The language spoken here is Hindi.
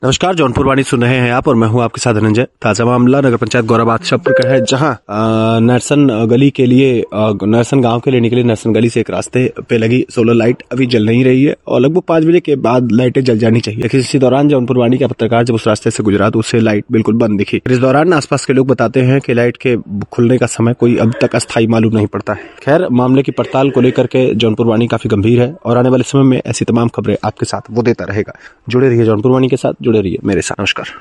नमस्कार, जौनपुर वाणी सुन रहे हैं आप और मैं हूं आपके साथ धनंजय। ताजा मामला नगर पंचायत गौराबाद शब्द का है, जहां नरसन गली के लिए नरसन गांव के लिए निकली नरसन गली से एक रास्ते पे लगी सोलर लाइट अभी जल नहीं रही है और लगभग 5 बजे के बाद लाइटें जल जानी चाहिए। लेकिन इसी दौरान जौनपुर वाणी का पत्रकार जब उस रास्ते से गुजरा तो उसे लाइट बिल्कुल बंद दिखी। इस दौरान आसपास के लोग बताते हैं कि लाइट के खुलने का समय कोई अब तक अस्थायी मालूम नहीं पड़ता है। खैर, मामले की पड़ताल को लेकर के जौनपुर वाणी काफी गंभीर है और आने वाले समय में ऐसी तमाम खबरें आपके साथ वो देता रहेगा। जुड़े रहिए जौनपुर वाणी के साथ, जुड़े रहिए मेरे साथ। नमस्कार।